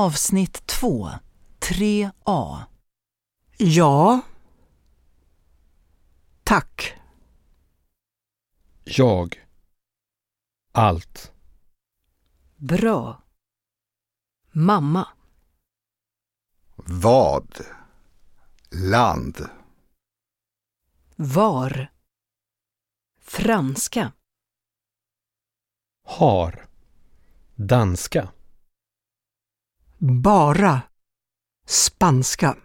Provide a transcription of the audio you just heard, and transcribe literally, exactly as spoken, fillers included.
Avsnitt två. tre A. Ja. Tack. Jag. Allt. Bra. Mamma. Vad? Land. Var. Franska. Har. Danska. Bara. Spanska.